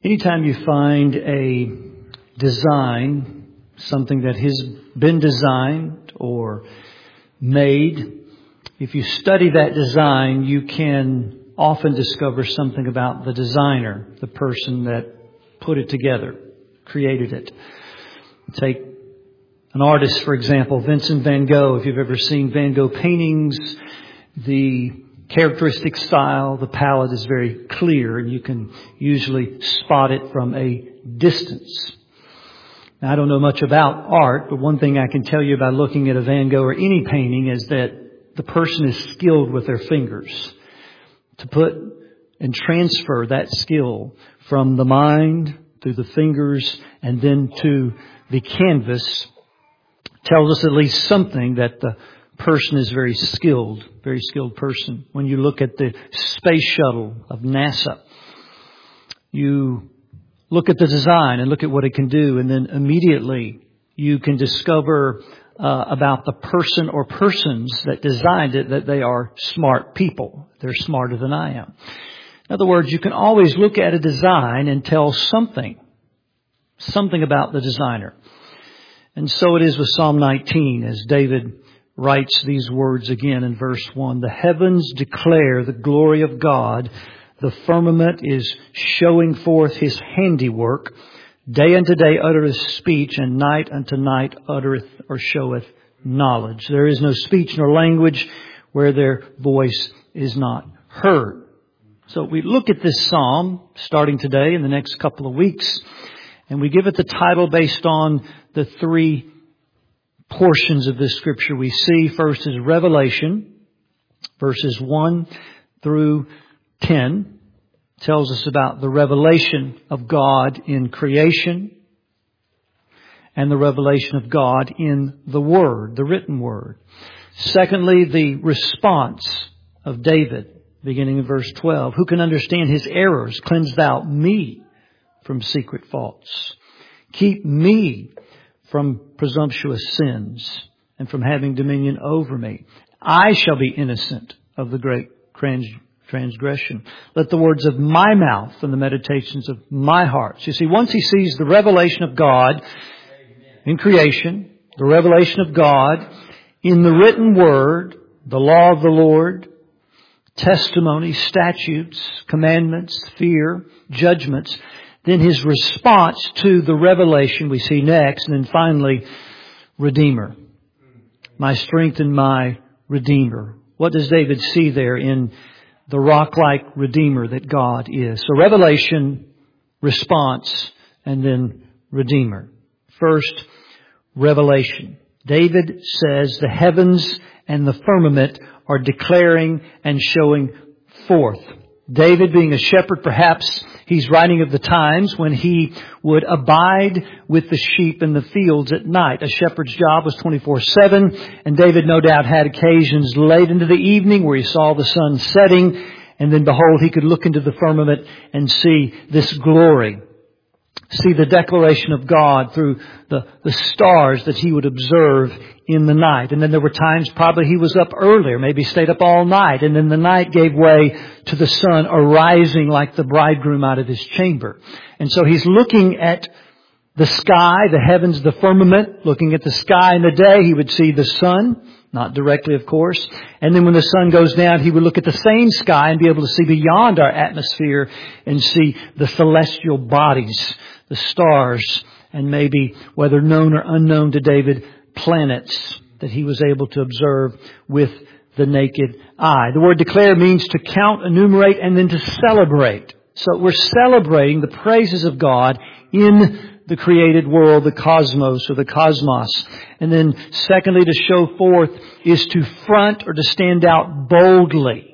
Anytime you find a design, something that has been designed or made, if you study that design, you can often discover something about the designer, the person that put it together, created it. Take an artist, for example, Vincent van Gogh. If you've ever seen Van Gogh paintings, the characteristic style, the palette is very clear, and you can usually spot it from a distance. Now, I don't know much about art, but one thing I can tell you by looking at a Van Gogh or any painting is that the person is skilled with their fingers to put and transfer that skill from the mind through the fingers and then to the canvas. Tells us at least something that the person is very skilled person. When you look at the space shuttle of NASA, you look at the design and look at what it can do, and then immediately you can discover about the person or persons that designed it that they are smart people. They're smarter than I am. In other words, you can always look at a design and tell something about the designer. And so it is with Psalm 19 as David writes these words again in verse 1. The heavens declare the glory of God. The firmament is showing forth His handiwork. Day unto day uttereth speech, and night unto night uttereth or showeth knowledge. There is no speech nor language where their voice is not heard. So we look at this psalm starting today in the next couple of weeks, and we give it the title based on the three portions of this scripture we see. First is Revelation, verses 1 through 10. Tells us about the revelation of God in creation and the revelation of God in the Word, the written Word. Secondly, the response of David, beginning in verse 12. Who can understand his errors? Cleanse thou me from secret faults. Keep me from presumptuous sins and from having dominion over me. I shall be innocent of the great transgression. Let the words of my mouth and the meditations of my heart. You see, once he sees the revelation of God in creation, the revelation of God in the written word, the law of the Lord, testimonies, statutes, commandments, fear, judgments, then his response to the revelation we see next, and then finally, Redeemer. My strength and my Redeemer. What does David see there in the rock-like Redeemer that God is? So revelation, response, and then Redeemer. First, revelation. David says the heavens and the firmament are declaring and showing forth. David, being a shepherd, perhaps he's writing of the times when he would abide with the sheep in the fields at night. A shepherd's job was 24/7, and David no doubt had occasions late into the evening where he saw the sun setting, and then behold, he could look into the firmament and see this glory. See the declaration of God through the stars that he would observe in the night. And then there were times probably he was up earlier, maybe stayed up all night, and then the night gave way to the sun arising like the bridegroom out of his chamber. And so he's looking at the sky, the heavens, the firmament. Looking at the sky in the day, he would see the sun. Not directly, of course. And then when the sun goes down, he would look at the same sky and be able to see beyond our atmosphere and see the celestial bodies, the stars, and maybe, whether known or unknown to David, planets that he was able to observe with the naked eye. The word declare means to count, enumerate, and then to celebrate. So we're celebrating the praises of God in the created world, the cosmos or the cosmos. And then secondly, to show forth is to front or to stand out boldly.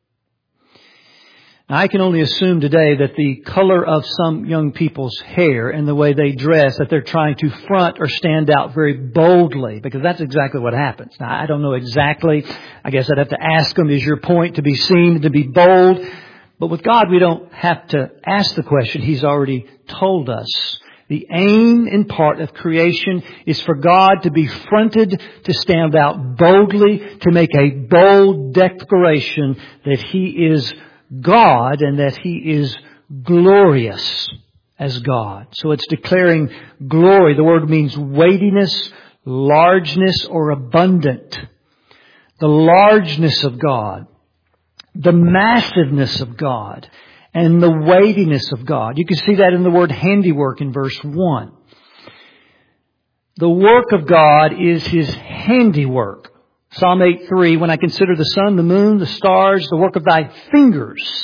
Now, I can only assume today that the color of some young people's hair and the way they dress, that they're trying to front or stand out very boldly, because that's exactly what happens. Now, I don't know exactly. I guess I'd have to ask them, is your point to be seen, to be bold? But with God, we don't have to ask the question. He's already told us. The aim in part of creation is for God to be fronted, to stand out boldly, to make a bold declaration that He is God and that He is glorious. as God. So it's declaring glory. The word means weightiness, largeness, or abundant. The largeness of God, the massiveness of God, and the weightiness of God. You can see that in the word handiwork in verse 1. The work of God is His handiwork. Psalm 8:3, when I consider the sun, the moon, the stars, the work of Thy fingers,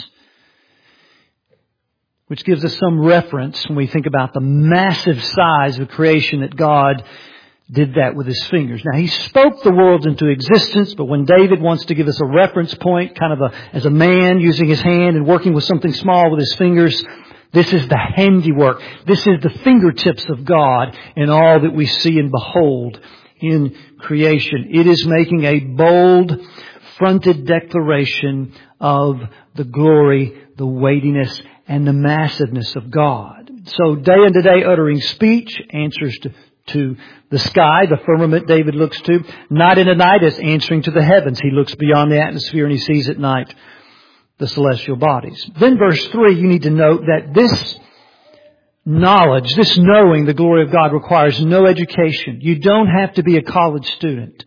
which gives us some reference when we think about the massive size of creation that God did that with His fingers. Now, He spoke the world into existence, but when David wants to give us a reference point, kind of as a man using his hand and working with something small with his fingers, this is the handiwork. This is the fingertips of God in all that we see and behold in creation. It is making a bold, fronted declaration of the glory, the weightiness, and the massiveness of God. So day unto day uttering speech, answers to the sky, the firmament David looks to. Night into night is answering to the heavens. He looks beyond the atmosphere and he sees at night the celestial bodies. Then verse 3, you need to note that this knowledge, this knowing the glory of God requires no education. You don't have to be a college student.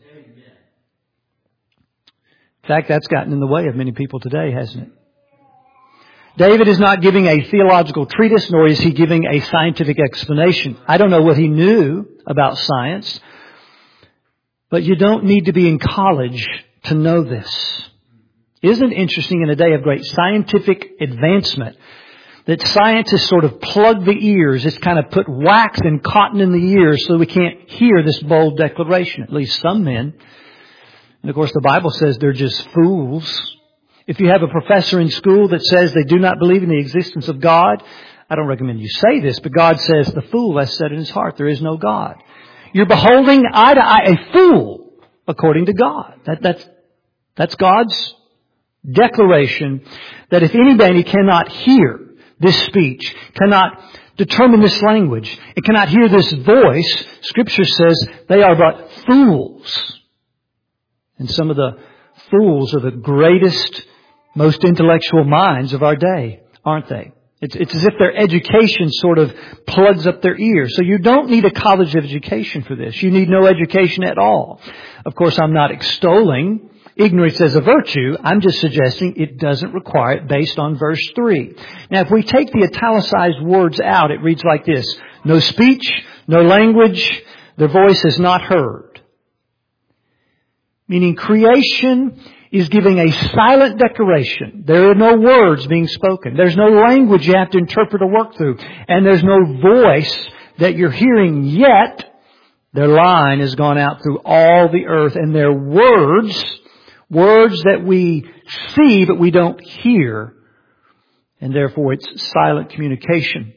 In fact, that's gotten in the way of many people today, hasn't it? David is not giving a theological treatise, nor is he giving a scientific explanation. I don't know what he knew about science, but you don't need to be in college to know this. Isn't it interesting in a day of great scientific advancement that scientists sort of plug the ears, it's kind of put wax and cotton in the ears so we can't hear this bold declaration, at least some men. And of course the Bible says they're just fools. If you have a professor in school that says they do not believe in the existence of God, I don't recommend you say this, but God says the fool has said in his heart there is no God. You're beholding eye to eye a fool according to God. That's God's declaration that if anybody cannot hear this speech, cannot determine this language, and cannot hear this voice, Scripture says they are but fools. And some of the fools are the greatest, most intellectual minds of our day, aren't they? It's as if their education sort of plugs up their ears. So you don't need a college education for this. You need no education at all. Of course, I'm not extolling ignorance as a virtue. I'm just suggesting it doesn't require it based on verse 3. Now, if we take the italicized words out, it reads like this. No speech, no language, their voice is not heard. Meaning creation is giving a silent declaration. There are no words being spoken. There's no language you have to interpret or work through. And there's no voice that you're hearing yet. Their line has gone out through all the earth. And their words that we see but we don't hear. And therefore it's silent communication.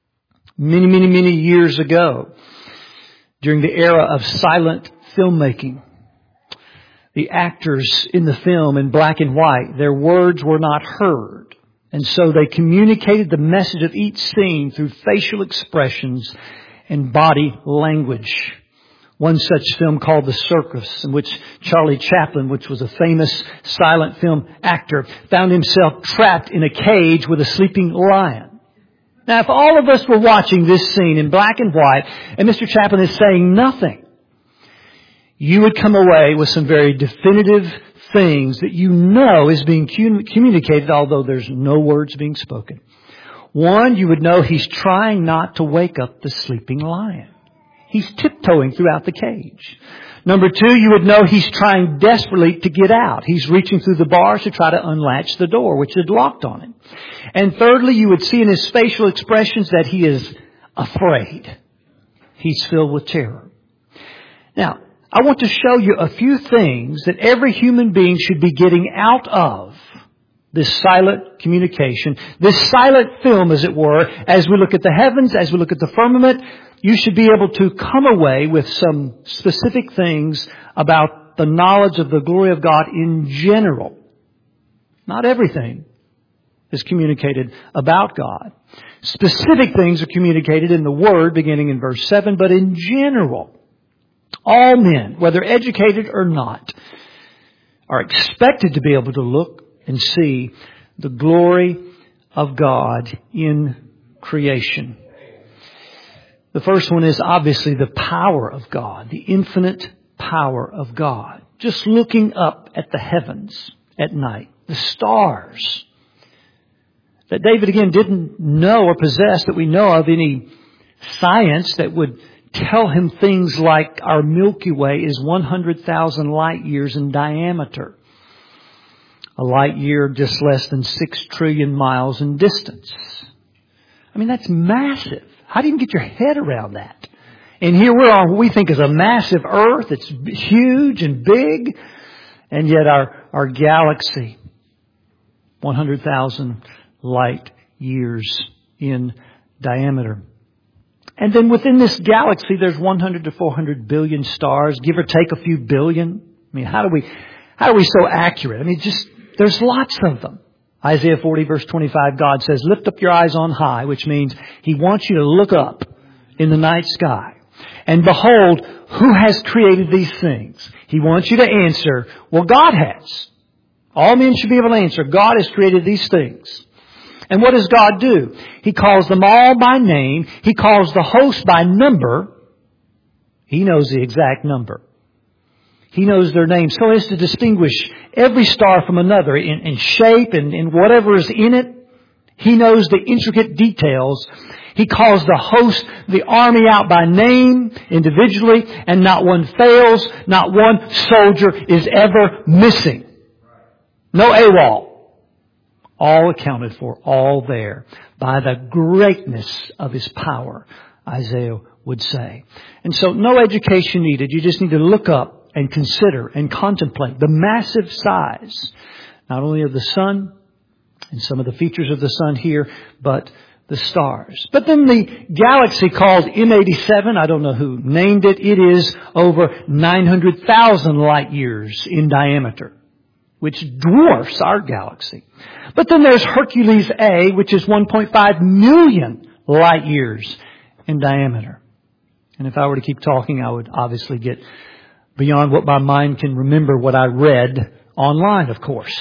Many years ago, during the era of silent filmmaking, the actors in the film in black and white, their words were not heard. And so they communicated the message of each scene through facial expressions and body language. One such film called The Circus, in which Charlie Chaplin, which was a famous silent film actor, found himself trapped in a cage with a sleeping lion. Now, if all of us were watching this scene in black and white, and Mr. Chaplin is saying nothing, you would come away with some very definitive things that you know is being communicated, although there's no words being spoken. One, you would know he's trying not to wake up the sleeping lion. He's tiptoeing throughout the cage. Number two, you would know he's trying desperately to get out. He's reaching through the bars to try to unlatch the door, which had locked on him. And thirdly, you would see in his facial expressions that he is afraid. He's filled with terror. Now, I want to show you a few things that every human being should be getting out of this silent communication, this silent film, as it were. As we look at the heavens, as we look at the firmament, you should be able to come away with some specific things about the knowledge of the glory of God in general. Not everything is communicated about God. Specific things are communicated in the Word, beginning in verse 7, but in general, all men, whether educated or not, are expected to be able to look and see the glory of God in creation. The first one is obviously the power of God, the infinite power of God. Just looking up at the heavens at night, the stars that David again didn't know or possess that we know of any science that would tell him things like our Milky Way is 100,000 light years in diameter. A light year just less than 6 trillion miles in distance. I mean, that's massive. How do you get your head around that? And here we're on what we think is a massive Earth. It's huge and big. And yet our galaxy, 100,000 light years in diameter. And then within this galaxy, there's 100 to 400 billion stars, give or take a few billion. I mean, how are we so accurate? I mean, there's lots of them. Isaiah 40 verse 25, God says, lift up your eyes on high, which means He wants you to look up in the night sky. And behold, who has created these things? He wants you to answer, well, God has. All men should be able to answer, God has created these things. And what does God do? He calls them all by name. He calls the host by number. He knows the exact number. He knows their names so as to distinguish every star from another in shape and in whatever is in it. He knows the intricate details. He calls the host, the army out by name, individually, and not one fails. Not one soldier is ever missing. No AWOL. All accounted for, all there, by the greatness of His power, Isaiah would say. And so no education needed. You just need to look up and consider and contemplate the massive size, not only of the sun and some of the features of the sun here, but the stars. But then the galaxy called M87, I don't know who named it, it is over 900,000 light years in diameter, which dwarfs our galaxy. But then there's Hercules A, which is 1.5 million light years in diameter. And if I were to keep talking, I would obviously get beyond what my mind can remember what I read online, of course.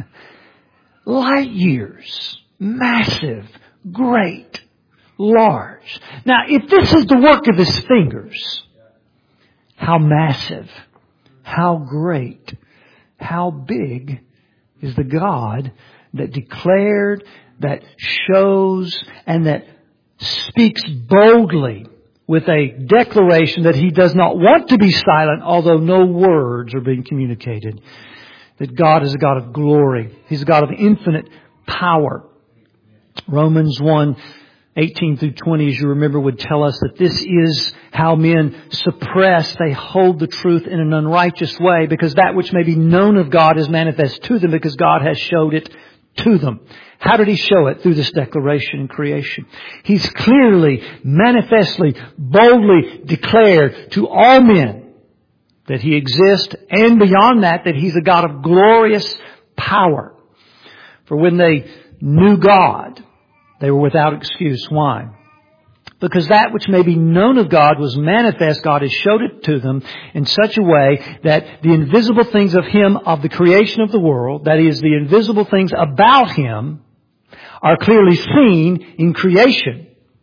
Light years. Massive. Great. Large. Now, if this is the work of His fingers, how massive, how great, how big is the God that declared, that shows, and that speaks boldly with a declaration that He does not want to be silent, although no words are being communicated. That God is a God of glory. He's a God of infinite power. Romans 1:18 through 20, as you remember, would tell us that this is how men suppress, they hold the truth in an unrighteous way, because that which may be known of God is manifest to them, because God has showed it to them. How did He show it? Through this declaration in creation. He's clearly, manifestly, boldly declared to all men that He exists, and beyond that, that He's a God of glorious power. For when they knew God, they were without excuse. Why? Because that which may be known of God was manifest. God has showed it to them in such a way that the invisible things of Him, of the creation of the world, that is, the invisible things about Him, are clearly seen in creation.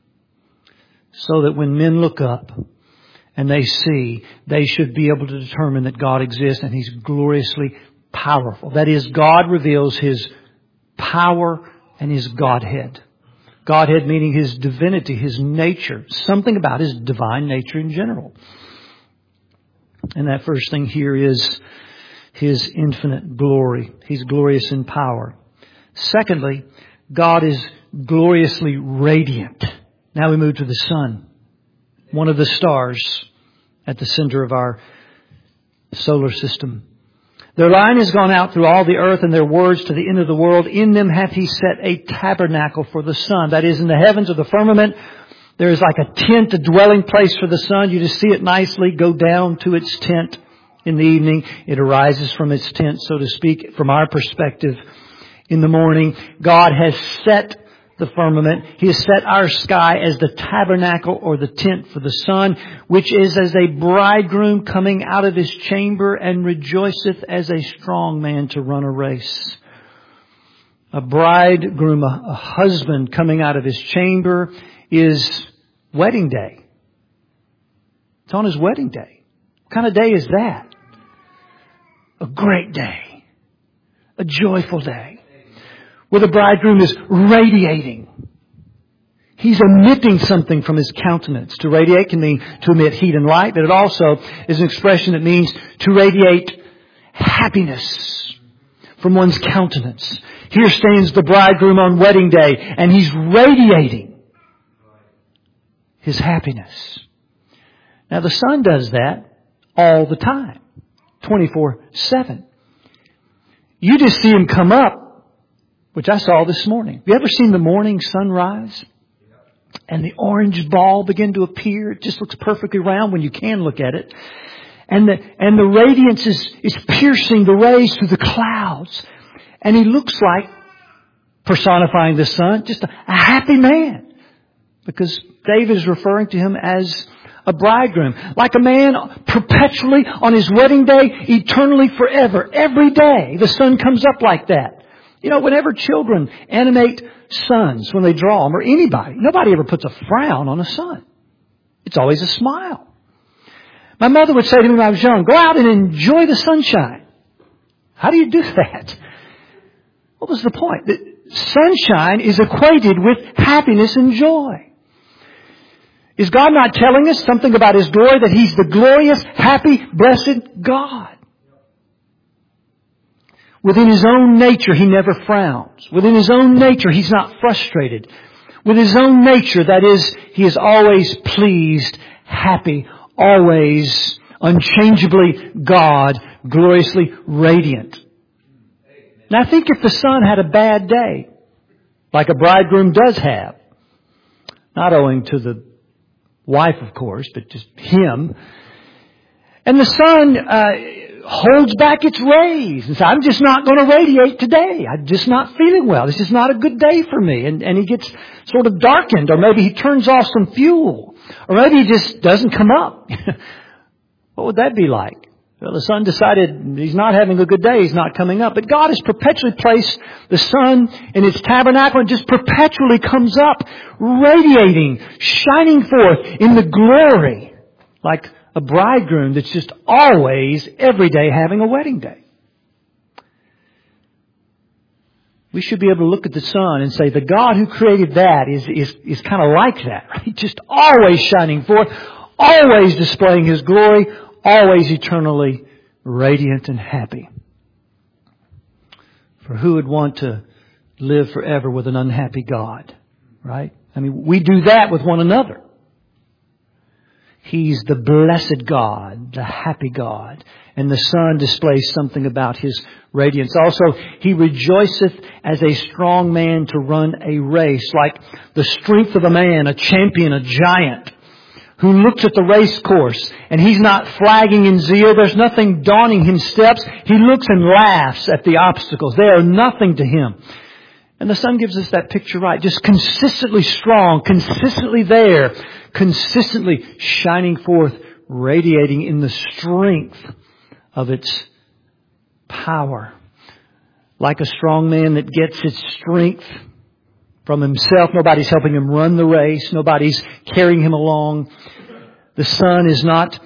So that when men look up and they see, they should be able to determine that God exists and He's gloriously powerful. That is, God reveals His power and His Godhead. Godhead meaning His divinity, His nature, something about His divine nature in general. And that first thing here is His infinite glory. He's glorious in power. Secondly, God is gloriously radiant. Now we move to the sun, one of the stars at the center of our solar system. Their line has gone out through all the earth, and their words to the end of the world. In them hath He set a tabernacle for the sun. That is, in the heavens or the firmament, there is like a tent, a dwelling place for the sun. You just see it nicely go down to its tent in the evening. It arises from its tent, so to speak, from our perspective. In the morning, God has set the firmament. He has set our sky as the tabernacle or the tent for the sun, which is as a bridegroom coming out of his chamber and rejoiceth as a strong man to run a race. a bridegroom, a husband coming out of his chamber is wedding day. It's on his wedding day. What kind of day is that? A great day. A joyful day. Where the bridegroom is radiating. He's emitting something from his countenance. To radiate can mean to emit heat and light, but it also is an expression that means to radiate happiness from one's countenance. Here stands the bridegroom on wedding day, and he's radiating his happiness. Now the sun does that all the time, 24/7. You just see him come up, which I saw this morning. Have you ever seen the morning sunrise? And the orange ball begin to appear. It just looks perfectly round when you can look at it. And the radiance is piercing the rays through the clouds. And he looks like, personifying the sun, just a happy man. Because David is referring to him as a bridegroom. Like a man perpetually on his wedding day, eternally forever. Every day the sun comes up like that. You know, whenever children animate suns, when they draw them, or anybody, nobody ever puts a frown on a sun. It's always a smile. My mother would say to me when I was young, go out and enjoy the sunshine. How do you do that? What was the point? Sunshine is equated with happiness and joy. Is God not telling us something about His glory, that He's the glorious, happy, blessed God? Within His own nature, He never frowns. Within His own nature, He's not frustrated. With His own nature, that is, He is always pleased, happy, always unchangeably God, gloriously radiant. Now think if the sun had a bad day, like a bridegroom does have, not owing to the wife, of course, but just him, and the sun holds back its rays and says, I'm just not going to radiate today. I'm just not feeling well. This is not a good day for me. And he gets sort of darkened, or maybe he turns off some fuel, or maybe he just doesn't come up. What would that be like? Well, the sun decided he's not having a good day. He's not coming up. But God has perpetually placed the sun in its tabernacle and just perpetually comes up, radiating, shining forth in the glory, like a bridegroom that's just always, every day having a wedding day. We should be able to look at the sun and say, the God who created that is kind of like that, right? Just always shining forth, always displaying His glory, always eternally radiant and happy. For who would want to live forever with an unhappy God, right? I mean, we do that with one another. He's the blessed God, the happy God. And the sun displays something about His radiance. Also, He rejoiceth as a strong man to run a race, like the strength of a man, a champion, a giant, who looks at the race course and he's not flagging in zeal. There's nothing daunting his steps. He looks and laughs at the obstacles. They are nothing to him. And the sun gives us that picture right. Just consistently strong, consistently there, consistently shining forth, radiating in the strength of its power. Like a strong man that gets its strength from himself. Nobody's helping him run the race. Nobody's carrying him along. The sun is not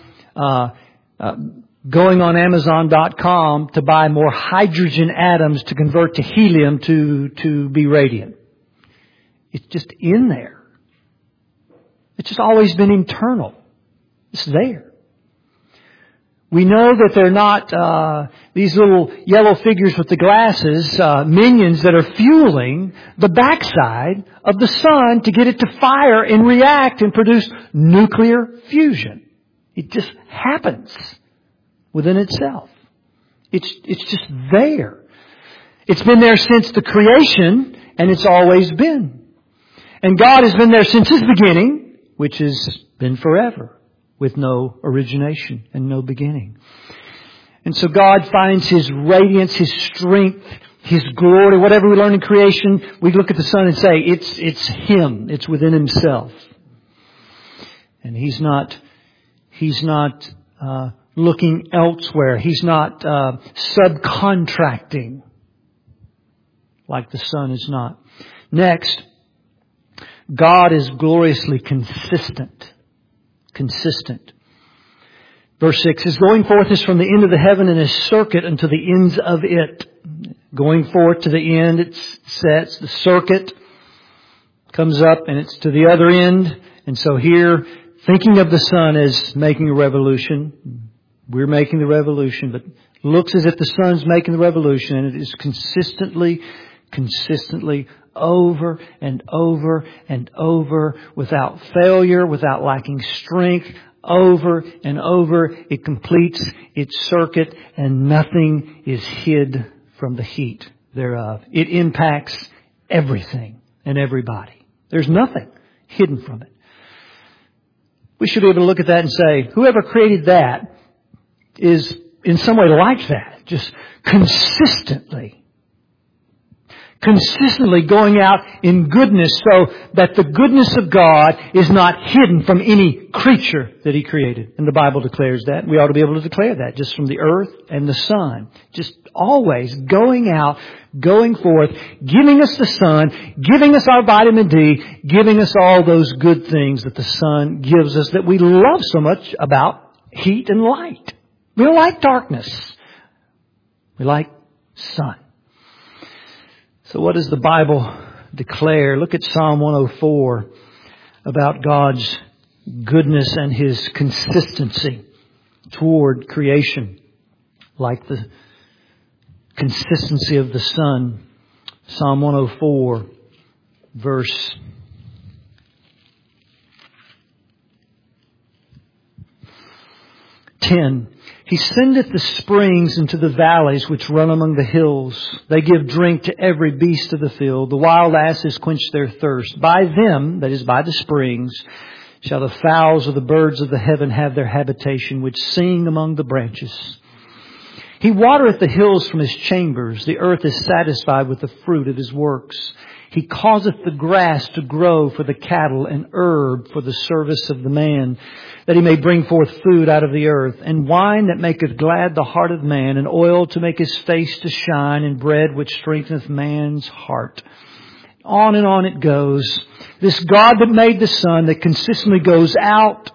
going on Amazon.com to buy more hydrogen atoms to convert to helium to be radiant. It's just in there. It's just always been internal. It's there. We know that they're not these little yellow figures with the glasses, minions that are fueling the backside of the sun to get it to fire and react and produce nuclear fusion. It just happens within itself. It's just there. It's been there since the creation, and it's always been. And God has been there since His beginning, which has been forever, with no origination and no beginning. And so God finds His radiance, His strength, His glory, whatever we learn in creation, we look at the sun and say, it's Him. It's within Himself. And He's not looking elsewhere. He's not subcontracting like the sun is not. Next, God is gloriously consistent. Consistent. Verse 6, His going forth is from the end of the heaven and His circuit unto the ends of it. Going forth to the end, it sets. The circuit comes up and it's to the other end. And so here, thinking of the sun as making a revolution, we're making the revolution, but looks as if the sun's making the revolution, and it is consistently, over and over and over, without failure, without lacking strength, over and over. It completes its circuit, and nothing is hid from the heat thereof. It impacts everything and everybody. There's nothing hidden from it. We should be able to look at that and say, whoever created that is in some way like that, just consistently going out in goodness, so that the goodness of God is not hidden from any creature that He created. And the Bible declares that. We ought to be able to declare that just from the earth and the sun. Just always going out, going forth, giving us the sun, giving us our vitamin D, giving us all those good things that the sun gives us that we love so much about heat and light. We don't like darkness. We like sun. So what does the Bible declare? Look at Psalm 104 about God's goodness and His consistency toward creation, like the consistency of the sun. Psalm 104, verse 10. He sendeth the springs into the valleys which run among the hills. They give drink to every beast of the field. The wild asses quench their thirst. By them, that is by the springs, shall the fowls of the birds of the heaven have their habitation, which sing among the branches. He watereth the hills from His chambers. The earth is satisfied with the fruit of His works. He causeth the grass to grow for the cattle, and herb for the service of the man, that he may bring forth food out of the earth, and wine that maketh glad the heart of man, and oil to make his face to shine, and bread which strengtheneth man's heart. On and on it goes. This God that made the sun, that consistently goes out,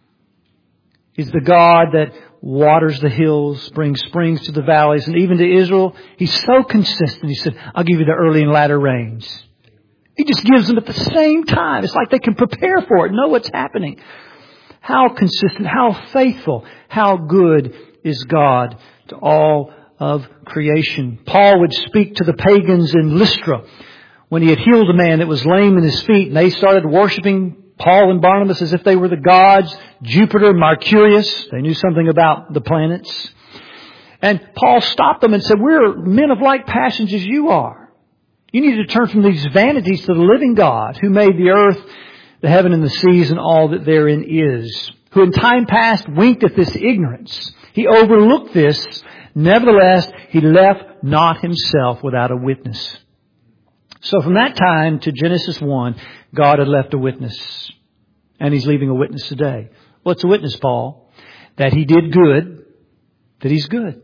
is the God that waters the hills, brings springs to the valleys, and even to Israel, He's so consistent. He said, I'll give you the early and latter rains. He just gives them at the same time. It's like they can prepare for it, know what's happening. How consistent, how faithful, how good is God to all of creation. Paul would speak to the pagans in Lystra when he had healed a man that was lame in his feet, and they started worshiping Paul and Barnabas as if they were the gods, Jupiter, Mercurius. They knew something about the planets. And Paul stopped them and said, we're men of like passions as you are. You need to turn from these vanities to the living God, who made the earth, the heaven and the seas, and all that therein is, who in time past winked at this ignorance. He overlooked this. Nevertheless, He left not Himself without a witness. So from that time to Genesis 1, God had left a witness. And He's leaving a witness today. What's a witness, Paul? That He did good, that He's good.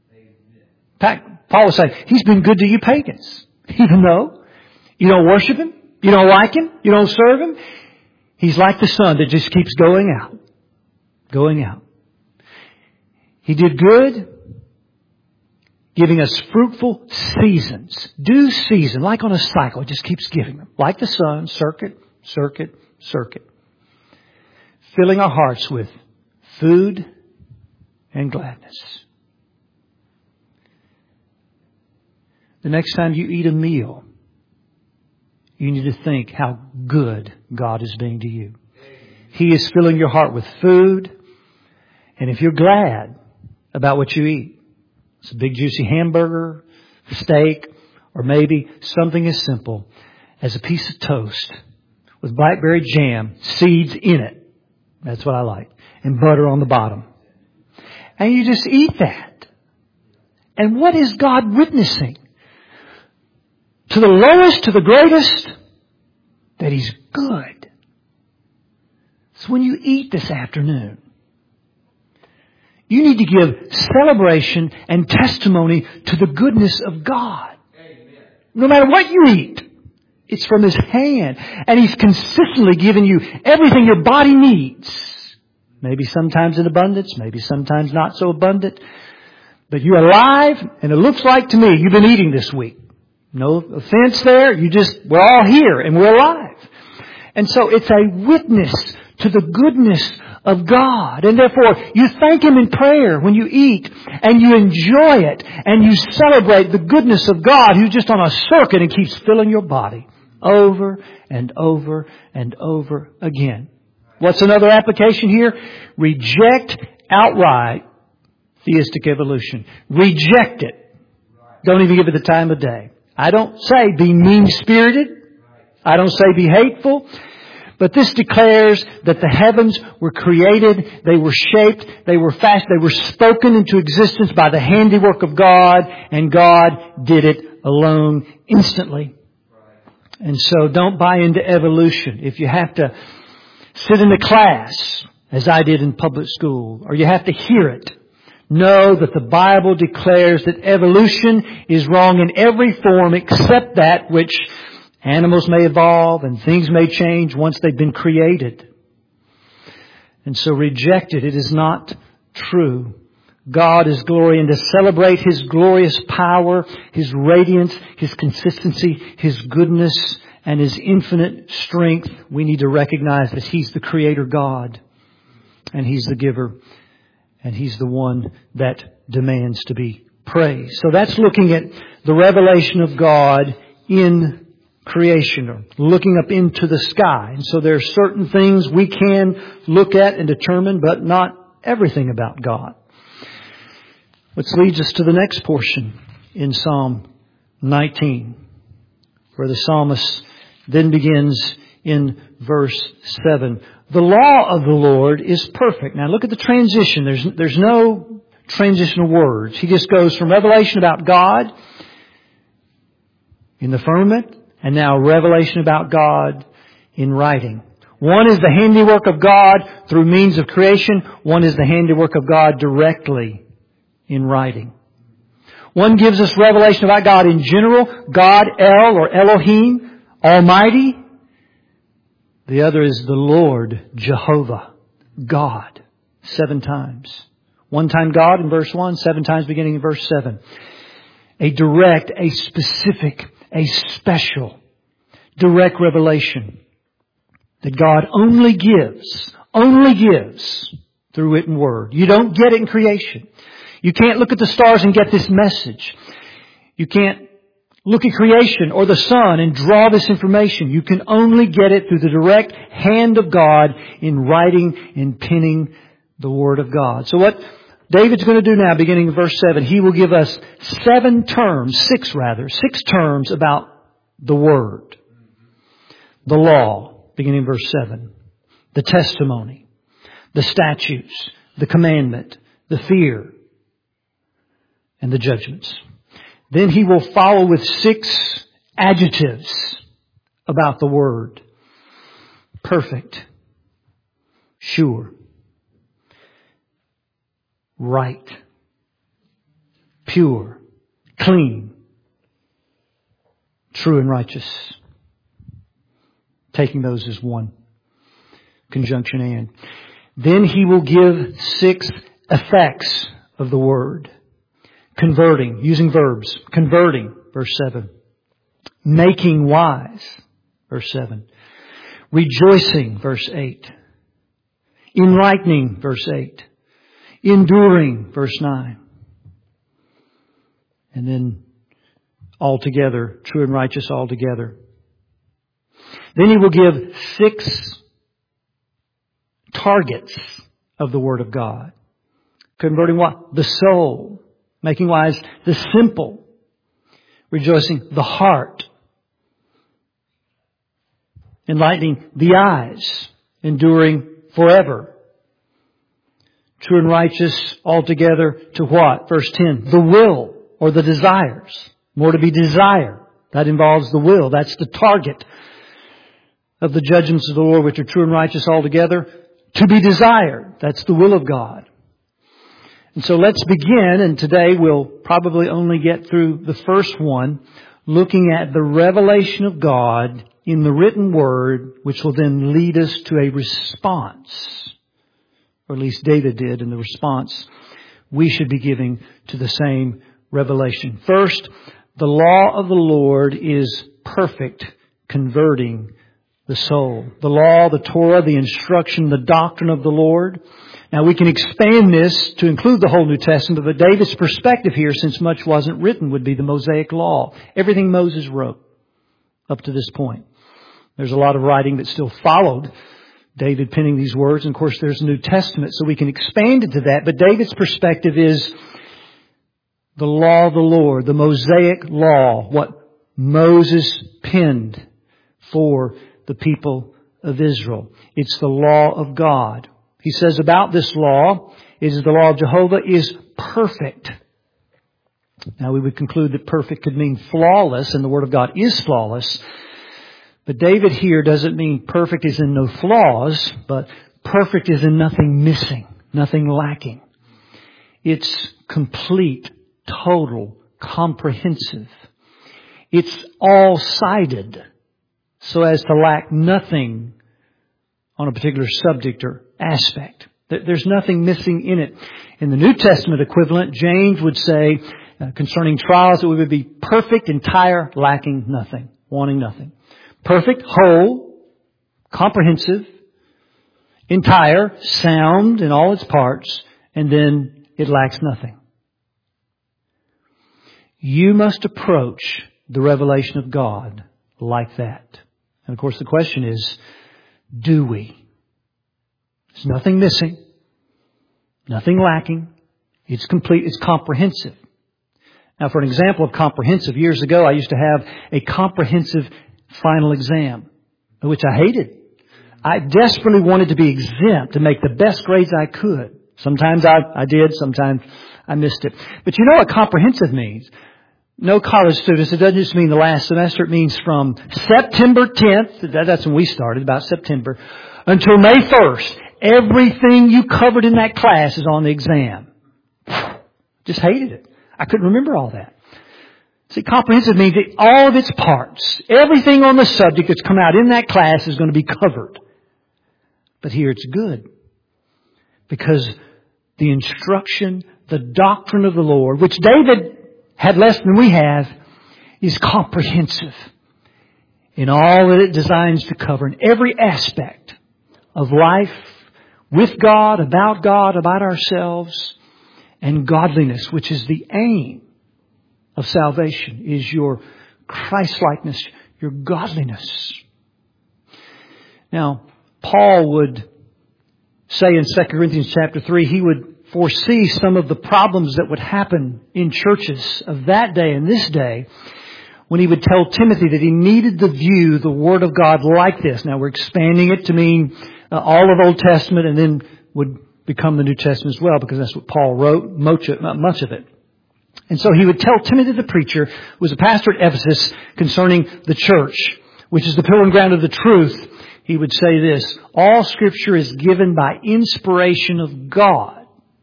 In fact, Paul was saying, He's been good to you pagans. Even though you don't worship Him, you don't like Him, you don't serve Him. He's like the sun that just keeps going out. Going out. He did good, giving us fruitful seasons. Due season, like on a cycle, it just keeps giving them. Like the sun, circuit, circuit, circuit. Filling our hearts with food and gladness. The next time you eat a meal, you need to think how good God is being to you. He is filling your heart with food. And if you're glad about what you eat, it's a big juicy hamburger, steak, or maybe something as simple as a piece of toast with blackberry jam, seeds in it. That's what I like. And butter on the bottom. And you just eat that. And what is God witnessing? To the lowest, to the greatest, that He's good. So when you eat this afternoon, you need to give celebration and testimony to the goodness of God. Amen. No matter what you eat, it's from His hand. And He's consistently giving you everything your body needs. Maybe sometimes in abundance, maybe sometimes not so abundant. But you're alive, and it looks like to me you've been eating this week. No offense there. We're all here and we're alive. And so it's a witness to the goodness of God. And therefore, you thank Him in prayer when you eat, and you enjoy it, and you celebrate the goodness of God who's just on a circuit and keeps filling your body over and over and over again. What's another application here? Reject outright theistic evolution. Reject it. Don't even give it the time of day. I don't say be mean-spirited. I don't say be hateful. But this declares that the heavens were created, they were shaped, they were fashioned, they were spoken into existence by the handiwork of God, and God did it alone instantly. And so don't buy into evolution. If you have to sit in a class, as I did in public school, or you have to hear it, know that the Bible declares that evolution is wrong in every form except that which animals may evolve and things may change once they've been created. And so reject it. It is not true. God is glory, and to celebrate His glorious power, His radiance, His consistency, His goodness, and His infinite strength, we need to recognize that He's the Creator God, and He's the giver, and He's the one that demands to be praised. So that's looking at the revelation of God in creation, or looking up into the sky. And so there are certain things we can look at and determine, but not everything about God. Which leads us to the next portion in Psalm 19, where the psalmist then begins in verse 7. The law of the Lord is perfect. Now look at the transition. There's no transitional words. He just goes from revelation about God in the firmament, and now revelation about God in writing. One is the handiwork of God through means of creation. One is the handiwork of God directly in writing. One gives us revelation about God in general, God El or Elohim, Almighty. The other is the Lord, Jehovah, God, 7 times. One time God in verse 1, 7 times beginning in verse 7. A direct, a specific, a special, direct revelation that God only gives through written word. You don't get it in creation. You can't look at the stars and get this message. You can't look at creation or the sun and draw this information. You can only get it through the direct hand of God in writing and penning the Word of God. So what David's going to do now, beginning in verse 7, he will give us 6 terms about the Word. The law, beginning in verse 7. The testimony. The statutes. The commandment. The fear. And the judgments. Then he will follow with 6 adjectives about the Word. Perfect. Sure. Right. Pure. Clean. True and righteous. Taking those as one conjunction and. Then he will give 6 effects of the Word. Converting, using verbs. Converting, verse 7. Making wise, verse 7. Rejoicing, verse 8. Enlightening, verse 8. Enduring, verse 9. And then altogether, true and righteous altogether. Then he will give 6 targets of the Word of God. Converting what? The soul. Making wise the simple. Rejoicing the heart. Enlightening the eyes. Enduring forever. True and righteous altogether to what? Verse 10. The will or the desires. More to be desired. That involves the will. That's the target of the judgments of the Lord, which are true and righteous altogether. To be desired. That's the will of God. And so let's begin, and today we'll probably only get through the first one, looking at the revelation of God in the written Word, which will then lead us to a response, or at least David did, in the response we should be giving to the same revelation. First, the law of the Lord is perfect, converting the soul. The law, the Torah, the instruction, the doctrine of the Lord. Now we can expand this to include the whole New Testament, but David's perspective here, since much wasn't written, would be the Mosaic Law. Everything Moses wrote up to this point. There's a lot of writing that still followed David penning these words. And of course there's the New Testament, so we can expand into that. But David's perspective is the law of the Lord, the Mosaic Law, what Moses penned for the people of Israel. It's the law of God. He says about this law, it is the law of Jehovah is perfect. Now we would conclude that perfect could mean flawless, and the Word of God is flawless. But David here doesn't mean perfect is in no flaws, but perfect is in nothing missing, nothing lacking. It's complete, total, comprehensive. It's all-sided, so as to lack nothing on a particular subject or aspect. There's nothing missing in it. In the New Testament equivalent, James would say concerning trials that we would be perfect, entire, lacking nothing, wanting nothing. Perfect, whole, comprehensive, entire, sound in all its parts, and then it lacks nothing. You must approach the revelation of God like that. And of course the question is, do we? There's nothing missing, nothing lacking. It's complete, it's comprehensive. Now for an example of comprehensive, years ago I used to have a comprehensive final exam, which I hated. I desperately wanted to be exempt to make the best grades I could. Sometimes I did, sometimes I missed it. But you know what comprehensive means? No college students, it doesn't just mean the last semester. It means from September 10th, that's when we started, about September, until May 1st. Everything you covered in that class is on the exam. Just hated it. I couldn't remember all that. See, comprehensive means that all of its parts, everything on the subject that's come out in that class is going to be covered. But here it's good. Because the instruction, the doctrine of the Lord, which David had less than we have, is comprehensive in all that it designs to cover, in every aspect of life, with God, about ourselves, and godliness, which is the aim of salvation, is your Christ-likeness, your godliness. Now, Paul would say in 2 Corinthians chapter 3, he would foresee some of the problems that would happen in churches of that day and this day when he would tell Timothy that he needed to view the Word of God like this. Now we're expanding it to mean all of Old Testament, and then would become the New Testament as well, because that's what Paul wrote, much of it. And so he would tell Timothy the preacher, who was a pastor at Ephesus, concerning the church, which is the pillar and ground of the truth. He would say this: all Scripture is given by inspiration of God,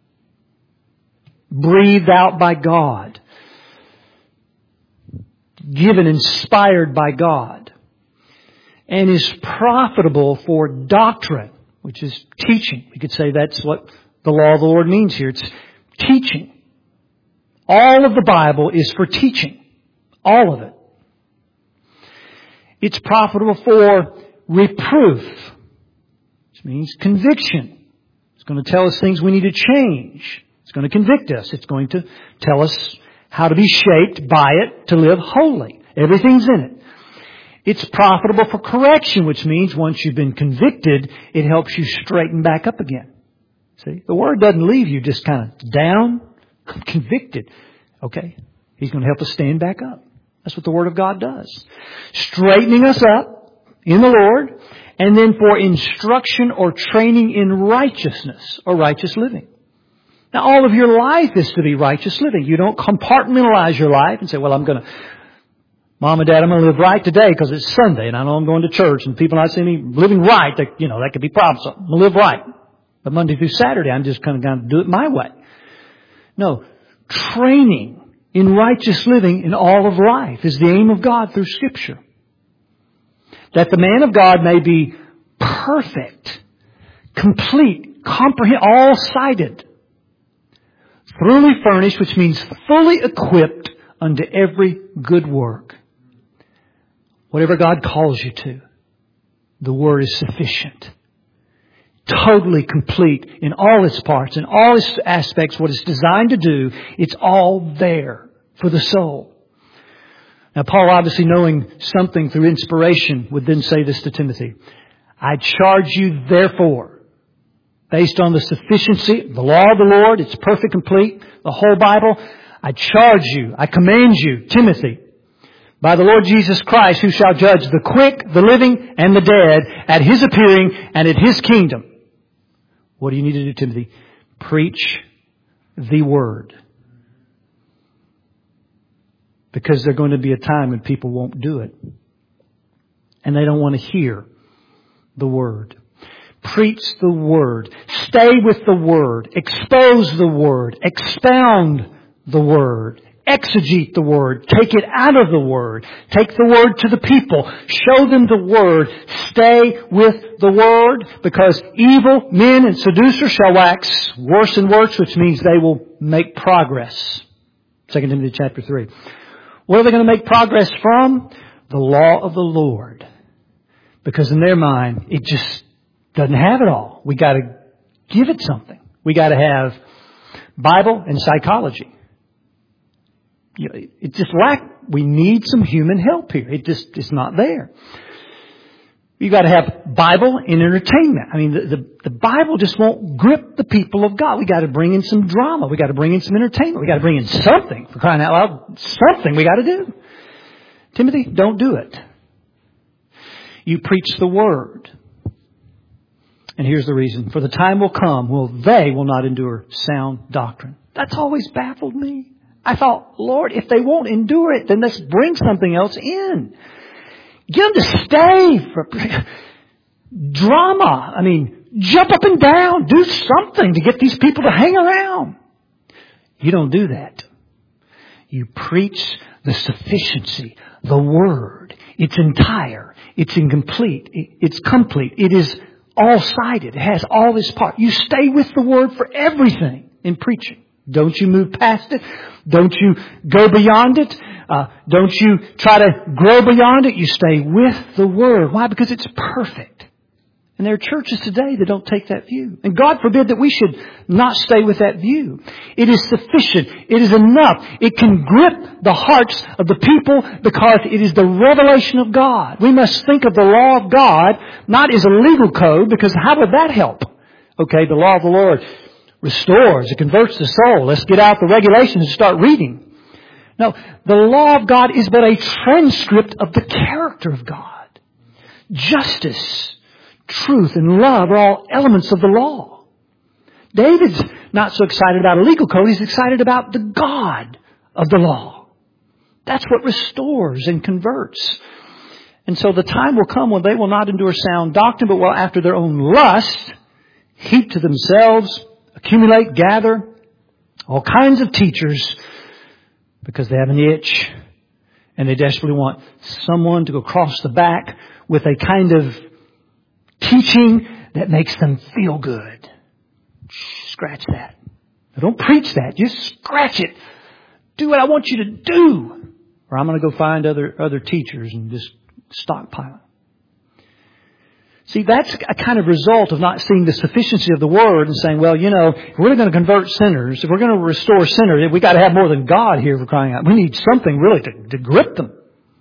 breathed out by God, given, inspired by God, and is profitable for doctrine, which is teaching. We could say that's what the law of the Lord means here. It's teaching. All of the Bible is for teaching. All of it. It's profitable for reproof, which means conviction. It's going to tell us things we need to change. It's going to convict us. It's going to tell us how to be shaped by it to live holy. Everything's in it. It's profitable for correction, which means once you've been convicted, it helps you straighten back up again. See, the Word doesn't leave you just kind of down, convicted. Okay, He's going to help us stand back up. That's what the Word of God does. Straightening us up in the Lord, and then for instruction or training in righteousness or righteous living. Now, all of your life is to be righteous living. You don't compartmentalize your life and say, well, Mom and Dad, I'm going to live right today because it's Sunday and I know I'm going to church and people not seeing me living right, that could be problems. So I'm going to live right. But Monday through Saturday, I'm just going to do it my way. No, training in righteous living in all of life is the aim of God through Scripture. That the man of God may be perfect, complete, all-sighted, thoroughly furnished, which means fully equipped unto every good work. Whatever God calls you to, the Word is sufficient. Totally complete in all its parts, in all its aspects, what it's designed to do, it's all there for the soul. Now, Paul, obviously knowing something through inspiration, would then say this to Timothy. I charge you, therefore, based on the sufficiency, the law of the Lord, it's perfect, complete, the whole Bible, I charge you, I command you, Timothy, by the Lord Jesus Christ, who shall judge the quick, the living, and the dead at His appearing and at His kingdom. What do you need to do, Timothy? Preach the Word. Because there's going to be a time when people won't do it. And they don't want to hear the Word. Preach the Word. Stay with the Word. Expose the Word. Expound the Word. Exegete the Word. Take it out of the Word. Take the Word to the people. Show them the Word. Stay with the Word, because evil men and seducers shall wax worse and worse, which means they will make progress. 2 Timothy chapter 3. What are they going to make progress from? The law of the Lord. Because in their mind, it just doesn't have it all. We got to give it something. We got to have Bible and psychology. It just we need some human help here. It's not there. You got to have Bible and entertainment. I mean, the Bible just won't grip the people of God. We got to bring in some drama. We got to bring in some entertainment. We got to bring in something, for crying out loud. Something we got to do. Timothy, don't do it. You preach the Word. And here's the reason. For the time will come, they will not endure sound doctrine. That's always baffled me. I thought, Lord, if they won't endure it, then let's bring something else in. Get them to stay for drama. I mean, jump up and down. Do something to get these people to hang around. You don't do that. You preach the sufficiency, the Word. It's entire. It's incomplete. It's complete. It is all-sided. It has all its parts. You stay with the Word for everything in preaching. Don't you move past it. Don't you go beyond it. Don't you try to grow beyond it. You stay with the Word. Why? Because it's perfect. And there are churches today that don't take that view. And God forbid that we should not stay with that view. It is sufficient. It is enough. It can grip the hearts of the people because it is the revelation of God. We must think of the law of God not as a legal code, because how would that help? Okay, the law of the Lord restores, it converts the soul. Let's get out the regulations and start reading. No, the law of God is but a transcript of the character of God. Justice, truth, and love are all elements of the law. David's not so excited about a legal code. He's excited about the God of the law. That's what restores and converts. And so the time will come when they will not endure sound doctrine, but will after their own lust heap to themselves, accumulate, gather all kinds of teachers, because they have an itch and they desperately want someone to go across the back with a kind of teaching that makes them feel good. Scratch that. Now, don't preach that. Just scratch it. Do what I want you to do. Or I'm going to go find other teachers and just stockpile. See, that's a kind of result of not seeing the sufficiency of the Word and saying, well, if we're going to convert sinners, if we're going to restore sinners, we got to have more than God here, for crying out. We need something really to grip them.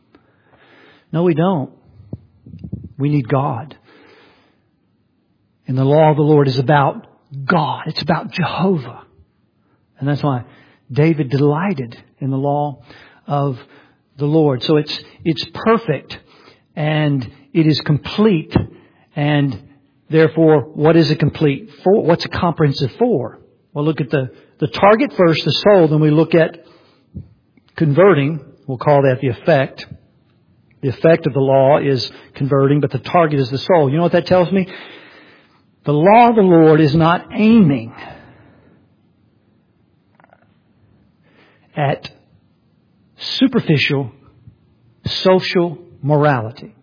No, we don't. We need God. And the law of the Lord is about God. It's about Jehovah. And that's why David delighted in the law of the Lord. So it's perfect and it is complete. And therefore, what is it complete for? What's it comprehensive for? Well, look at the target first, the soul. Then we look at converting. We'll call that the effect. The effect of the law is converting, but the target is the soul. You know what that tells me? The law of the Lord is not aiming at superficial social morality.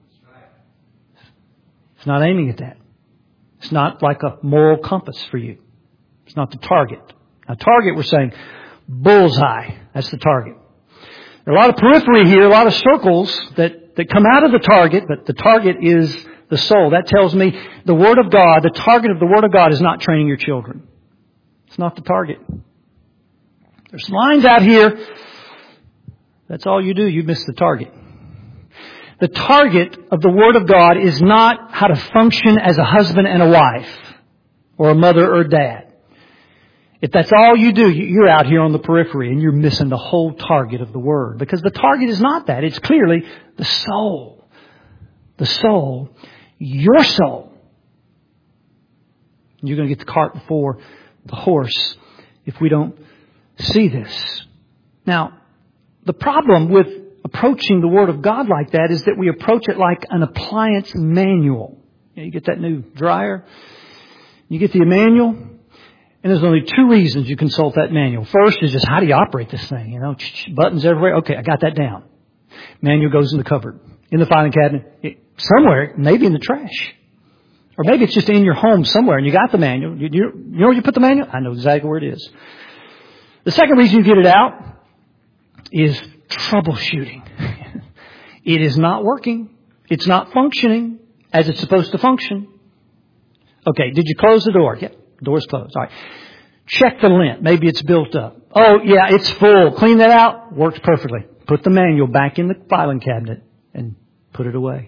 It's not aiming at that. It's not like a moral compass for you. It's not the target. Now, target, we're saying bullseye. That's the target. There are a lot of periphery here, a lot of circles that come out of the target, but the target is the soul. That tells me the Word of God, the target of the Word of God is not training your children. It's not the target. There's lines out here. That's all you do. You miss the target. The target of the Word of God is not how to function as a husband and a wife, or a mother or a dad. If that's all you do, you're out here on the periphery and you're missing the whole target of the Word. Because the target is not that. It's clearly the soul. The soul. Your soul. You're going to get the cart before the horse if we don't see this. Now, the problem with approaching the Word of God like that is that we approach it like an appliance manual. You get that new dryer. You get the manual. And there's only two reasons you consult that manual. First is just how do you operate this thing? Buttons everywhere. Okay, I got that down. Manual goes in the cupboard, in the filing cabinet, somewhere, maybe in the trash. Or maybe it's just in your home somewhere and you got the manual. You know where you put the manual? I know exactly where it is. The second reason you get it out is troubleshooting. It is not working. It's not functioning as it's supposed to function. Okay, did you close the door? Yep. Door's closed. All right. Check the lint. Maybe it's built up. Oh, yeah, it's full. Clean that out. Works perfectly. Put the manual back in the filing cabinet and put it away.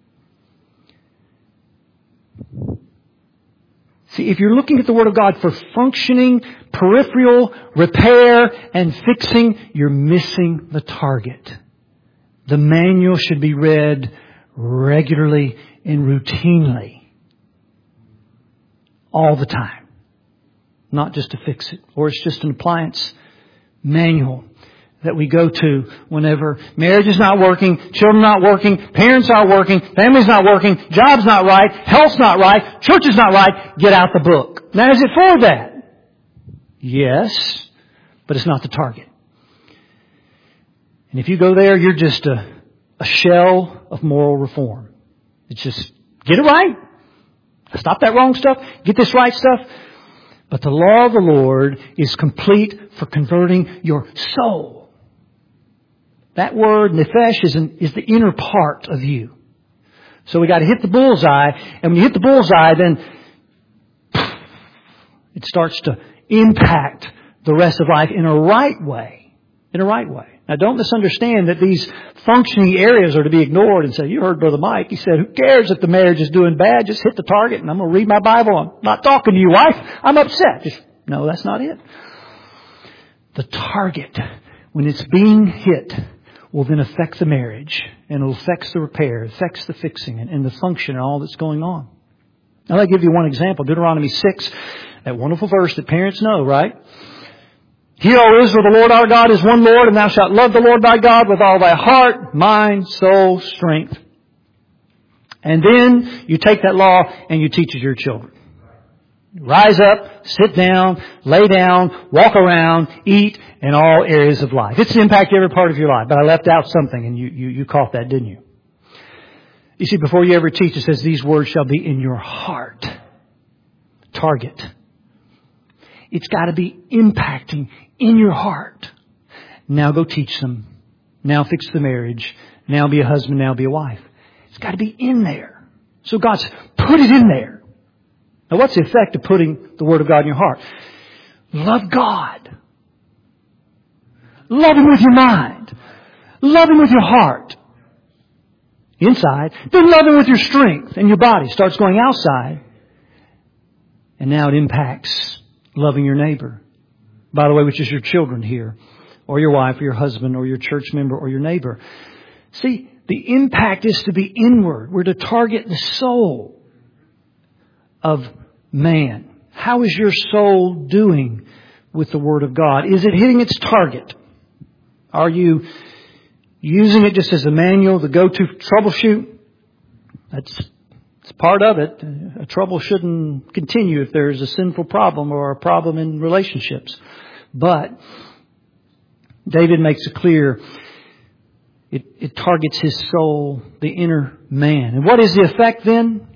See, if you're looking at the Word of God for functioning, peripheral, repair, and fixing, you're missing the target. The manual should be read regularly and routinely. All the time. Not just to fix it. Or it's just an appliance manual that we go to whenever marriage is not working, children not working, parents aren't working, family's not working, job's not right, health's not right, church is not right. Get out the book. Now, is it for that? Yes, but it's not the target. And if you go there, you're just a shell of moral reform. It's just get it right. Stop that wrong stuff. Get this right stuff. But the law of the Lord is complete for converting your soul. That word, nephesh, is the inner part of you. So we got to hit the bullseye. And when you hit the bullseye, then it starts to impact the rest of life in a right way. In a right way. Now, don't misunderstand that these functioning areas are to be ignored and say, you heard Brother Mike. He said, who cares if the marriage is doing bad? Just hit the target and I'm going to read my Bible. I'm not talking to you, wife. I'm upset. No, that's not it. The target, when it's being hit, will then affect the marriage and it affects the repair, affects the fixing and the function and all that's going on. Now, I'll give you one example. Deuteronomy 6, that wonderful verse that parents know, right? Hear, O Israel, the Lord our God is one Lord, and thou shalt love the Lord thy God with all thy heart, mind, soul, strength. And then you take that law and you teach it to your children. Rise up, sit down, lay down, walk around, eat in all areas of life. It's to impact every part of your life. But I left out something and you caught that, didn't you? You see, before you ever teach, it says these words shall be in your heart. Target. It's got to be impacting in your heart. Now go teach them. Now fix the marriage. Now be a husband. Now be a wife. It's got to be in there. So God's put it in there. Now what's the effect of putting the Word of God in your heart? Love God. Love Him with your mind. Love Him with your heart. Inside. Then love Him with your strength and your body. Starts going outside. And now it impacts loving your neighbor. By the way, which is your children here, or your wife, or your husband, or your church member, or your neighbor. See, the impact is to be inward. We're to target the soul of man. How is your soul doing with the Word of God? Is it hitting its target? Are you using it just as a manual, the go-to troubleshoot? It's part of it. A trouble shouldn't continue if there's a sinful problem or a problem in relationships. But David makes it clear It targets his soul, the inner man. And what is the effect then?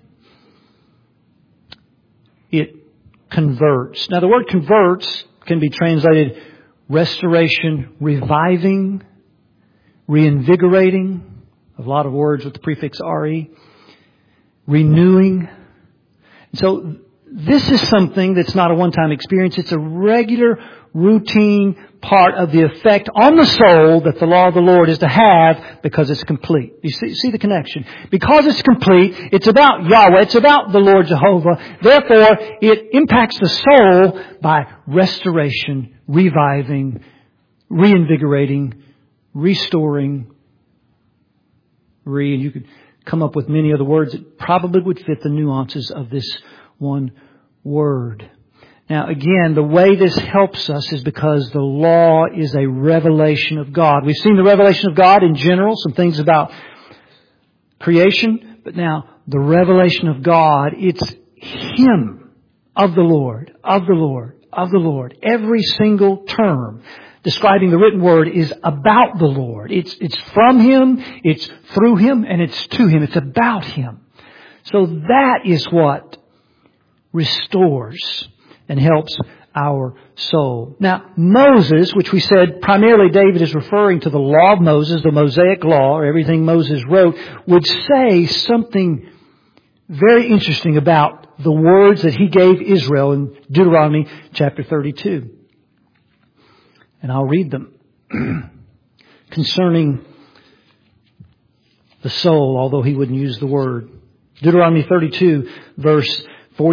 It converts. Now the word converts can be translated restoration, reviving, reinvigorating. A lot of words with the prefix re. Renewing. And so this is something that's not a one-time experience. It's a regular, routine part of the effect on the soul that the law of the Lord is to have because it's complete. You see the connection? Because it's complete, it's about Yahweh, it's about the Lord Jehovah. Therefore, it impacts the soul by restoration, reviving, reinvigorating, restoring, and you could come up with many other words that probably would fit the nuances of this one word. Now again, the way this helps us is because the law is a revelation of God. We've seen the revelation of God in general, some things about creation, but now the revelation of God, it's Him, of the Lord, of the Lord, of the Lord. Every single term describing the written word is about the Lord. It's from Him, it's through Him, and it's to Him. It's about Him. So that is what restores and helps our soul. Now, Moses, which we said primarily David is referring to the law of Moses, the Mosaic law, or everything Moses wrote, would say something very interesting about the words that he gave Israel in Deuteronomy chapter 32. And I'll read them. Concerning the soul, although he wouldn't use the word. Deuteronomy 32, verse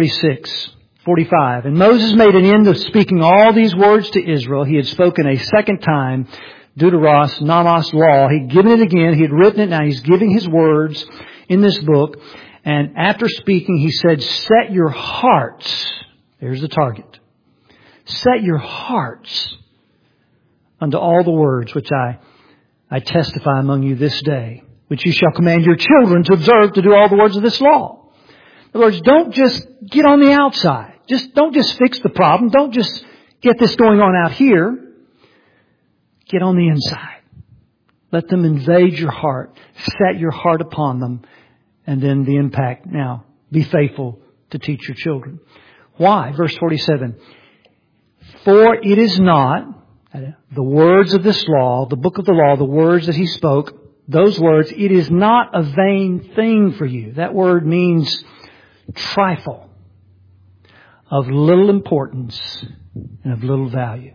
45. And Moses made an end of speaking all these words to Israel. He had spoken a second time, Deuteros, Nomos law. He'd given it again. He had written it. Now he's giving his words in this book. And after speaking, he said, set your hearts. There's the target. Set your hearts unto all the words which I testify among you this day, which you shall command your children to observe to do all the words of this law. In other words, don't just get on the outside. Don't just fix the problem. Don't just get this going on out here. Get on the inside. Let them invade your heart. Set your heart upon them. And then the impact. Now, be faithful to teach your children. Why? Verse 47. For it is not the words of this law, the book of the law, the words that he spoke, those words, it is not a vain thing for you. That word means trifle, of little importance and of little value.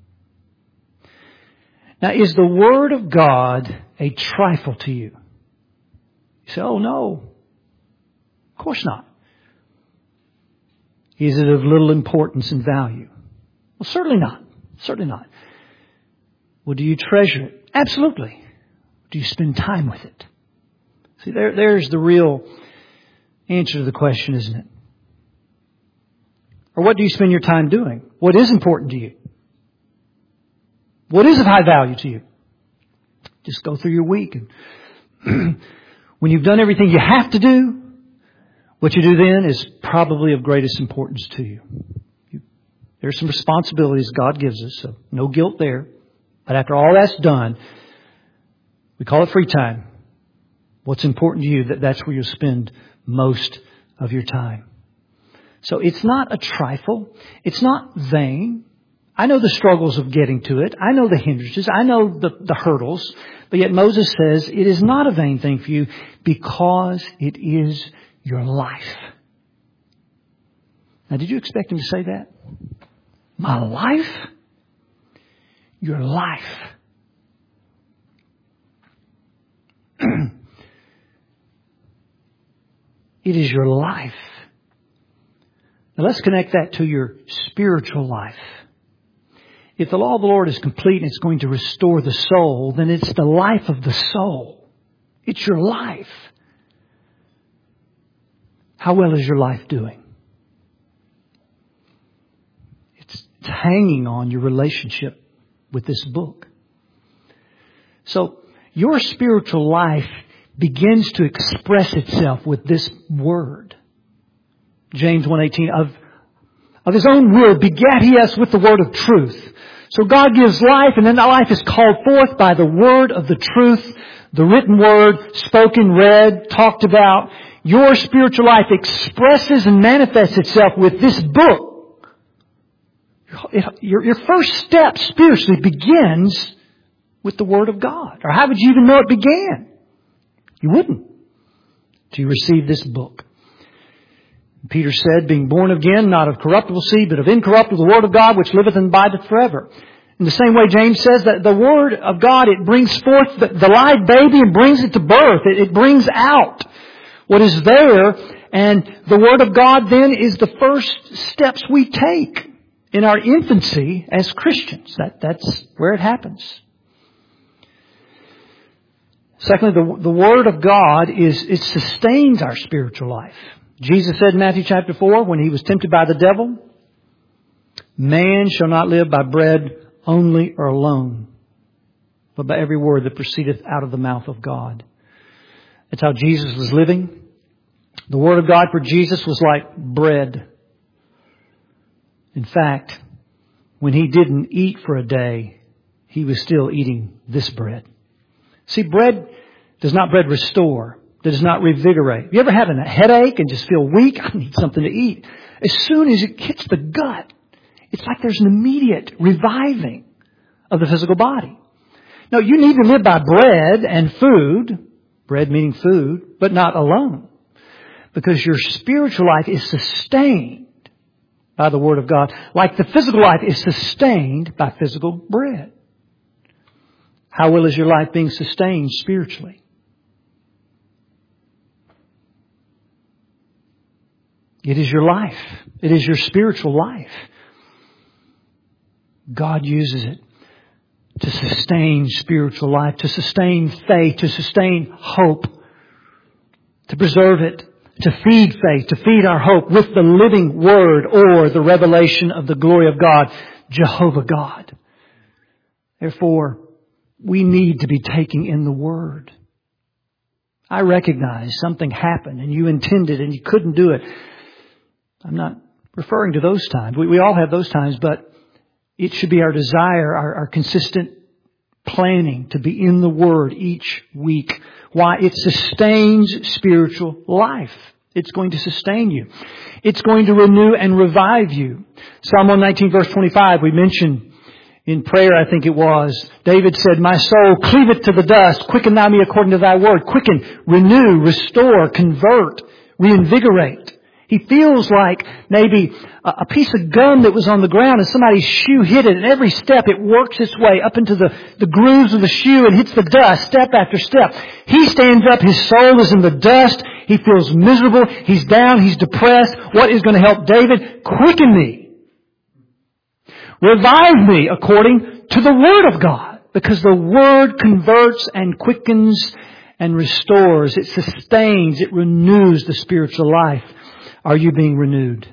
Now, is the Word of God a trifle to you? You say, oh no, of course not. Is it of little importance and value? Well, certainly not. Certainly not. Well, do you treasure it? Absolutely. Do you spend time with it? See, there's the real answer to the question, isn't it? Or what do you spend your time doing? What is important to you? What is of high value to you? Just go through your week. And when you've done everything you have to do, what you do then is probably of greatest importance to you. There's some responsibilities God gives us, so no guilt there. But after all that's done, we call it free time. What's important to you, that's where you'll spend most of your time. So it's not a trifle. It's not vain. I know the struggles of getting to it. I know the hindrances. I know the hurdles. But yet Moses says it is not a vain thing for you because it is your life. Now, did you expect him to say that? My life? Your life. It is your life. Now let's connect that to your spiritual life. If the law of the Lord is complete and it's going to restore the soul, then it's the life of the soul. It's your life. How well is your life doing? It's hanging on your relationship with this book. So your spiritual life begins to express itself with this word. James 1:18, of his own will begat he us with the word of truth, So God gives life, and then that life is called forth by the word of the truth, the written word, spoken, read, talked about. Your spiritual life expresses and manifests itself with this book. Your first step spiritually begins with the Word of God. Or how would you even know it began? You wouldn't. Till you receive this book. Peter said, being born again, not of corruptible seed, but of incorruptible, the Word of God, which liveth and abideth forever. In the same way, James says that the Word of God, it brings forth the live baby and brings it to birth. It brings out what is there. And the Word of God then is the first steps we take in our infancy as Christians. That's where it happens. Secondly, the Word of God it sustains our spiritual life. Jesus said in Matthew chapter 4, when He was tempted by the devil, man shall not live by bread only or alone, but by every word that proceedeth out of the mouth of God. That's how Jesus was living. The Word of God for Jesus was like bread. In fact, when He didn't eat for a day, He was still eating this bread. See, does not bread restore? Does not revigorate? You ever have a headache and just feel weak? I need something to eat. As soon as it hits the gut, it's like there's an immediate reviving of the physical body. No, you need to live by bread and food. Bread meaning food, but not alone. Because your spiritual life is sustained by the Word of God, like the physical life is sustained by physical bread. How well is your life being sustained spiritually? It is your life. It is your spiritual life. God uses it to sustain spiritual life, to sustain faith, to sustain hope, to preserve it, to feed faith, to feed our hope with the living Word or the revelation of the glory of God, Jehovah God. Therefore, we need to be taking in the Word. I recognize something happened and you intended and you couldn't do it. I'm not referring to those times. We all have those times, but it should be our desire, our consistent planning to be in the Word each week. Why? It sustains spiritual life. It's going to sustain you. It's going to renew and revive you. Psalm 119 verse 25, we mentioned in prayer, I think it was, David said, my soul cleaveth to the dust. Quicken thou me according to thy word. Quicken, renew, restore, convert, reinvigorate. He feels like maybe a piece of gum that was on the ground and somebody's shoe hit it, and every step it works its way up into the grooves of the shoe and hits the dust step after step. He stands up, his soul is in the dust, he feels miserable, he's down, he's depressed. What is going to help David? Quicken me. Revive me according to the Word of God, because the Word converts and quickens and restores. It sustains, it renews the spiritual life. Are you being renewed?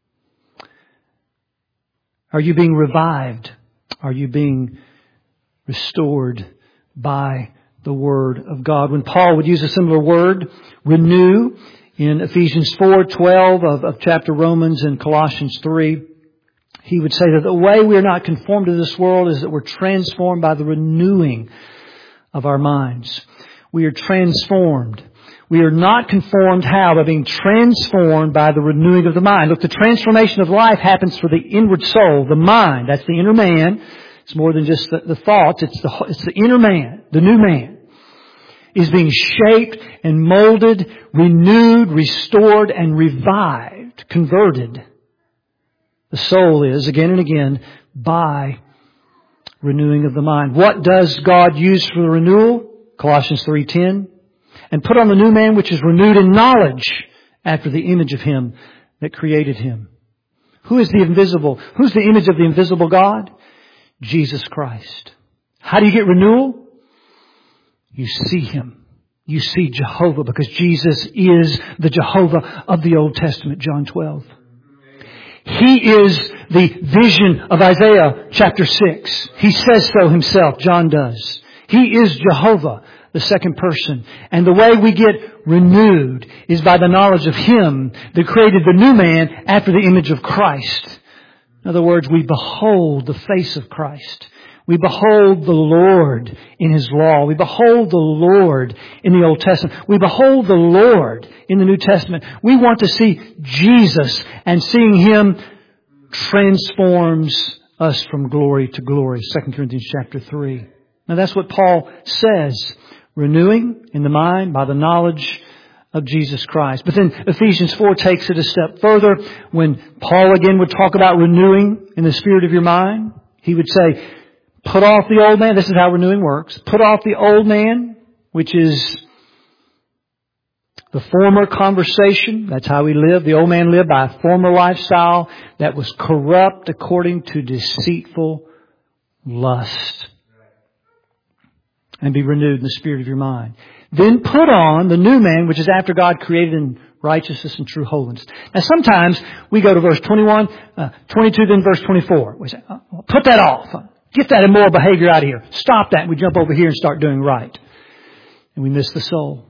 Are you being revived? Are you being restored by the Word of God? When Paul would use a similar word, renew, in Ephesians 4:12 of chapter Romans and Colossians 3, he would say that the way we are not conformed to this world is that we're transformed by the renewing of our minds. We are transformed. We are not conformed how? By being transformed by the renewing of the mind. Look, the transformation of life happens for the inward soul, the mind. That's the inner man. It's more than just the thoughts. It's the inner man, the new man, is being shaped and molded, renewed, restored, and revived, converted. The soul is, again and again, by renewing of the mind. What does God use for the renewal? Colossians 3:10. And put on the new man which is renewed in knowledge after the image of Him that created him. Who is the invisible? Who's the image of the invisible God? Jesus Christ. How do you get renewal? You see Him. You see Jehovah, because Jesus is the Jehovah of the Old Testament, John 12. He is the vision of Isaiah chapter 6. He says so Himself, John does. He is Jehovah, the second person. And the way we get renewed is by the knowledge of Him that created the new man after the image of Christ. In other words, we behold the face of Christ. We behold the Lord in His law. We behold the Lord in the Old Testament. We behold the Lord in the New Testament. We want to see Jesus, and seeing Him transforms us from glory to glory. 2 Corinthians chapter 3. Now that's what Paul says. Renewing in the mind by the knowledge of Jesus Christ. But then Ephesians 4 takes it a step further. When Paul again would talk about renewing in the spirit of your mind, he would say, put off the old man. This is how renewing works. Put off the old man, which is the former conversation. That's how we live. The old man lived by a former lifestyle that was corrupt according to deceitful lust. And be renewed in the spirit of your mind. Then put on the new man, which is after God created in righteousness and true holiness. Now sometimes we go to verse 21, 22, then verse 24. We say, put that off. Get that immoral behavior out of here. Stop that. We jump over here and start doing right. And we miss the soul.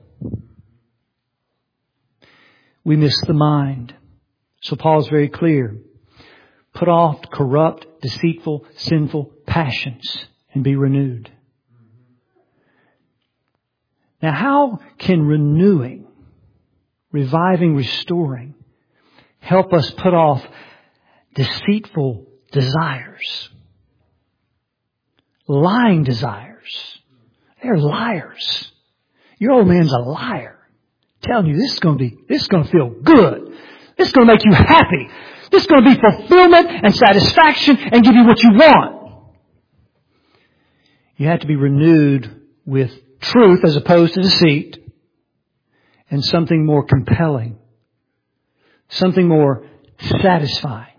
We miss the mind. So Paul's very clear. Put off corrupt, deceitful, sinful passions and be renewed. Now how can renewing, reviving, restoring help us put off deceitful desires? Lying desires. They're liars. Your old man's a liar. Telling you this is going to feel good. This is going to make you happy. This is going to be fulfillment and satisfaction and give you what you want. You have to be renewed with truth as opposed to deceit, and something more compelling, something more satisfying,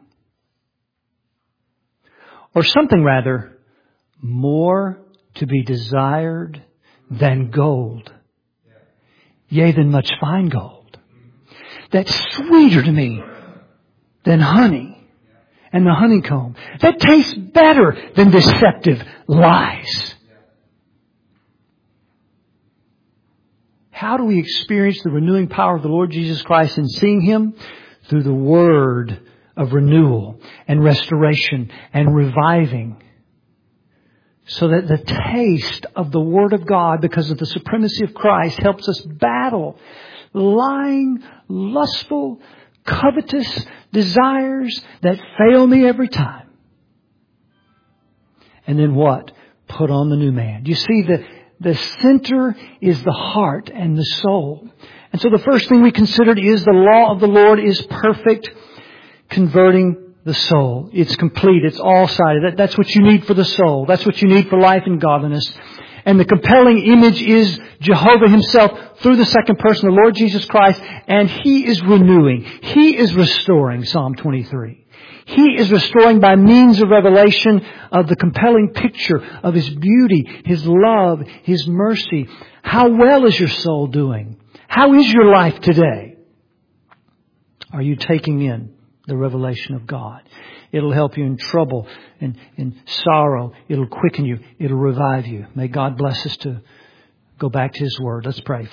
or something rather more to be desired than gold, yea, than much fine gold, that's sweeter to me than honey and the honeycomb, that tastes better than deceptive lies. How do we experience the renewing power of the Lord Jesus Christ in seeing Him? Through the word of renewal and restoration and reviving. So that the taste of the Word of God, because of the supremacy of Christ, helps us battle lying, lustful, covetous desires that fail me every time. And then what? Put on the new man. You see, the center is the heart and the soul. And so the first thing we considered is the law of the Lord is perfect, converting the soul. It's complete. It's all-sided. That's what you need for the soul. That's what you need for life and godliness. And the compelling image is Jehovah Himself through the second person, the Lord Jesus Christ. And He is renewing. He is restoring, Psalm 23. He is restoring by means of revelation of the compelling picture of His beauty, His love, His mercy. How well is your soul doing? How is your life today? Are you taking in the revelation of God? It'll help you in trouble and in sorrow. It'll quicken you. It'll revive you. May God bless us to go back to His Word. Let's pray.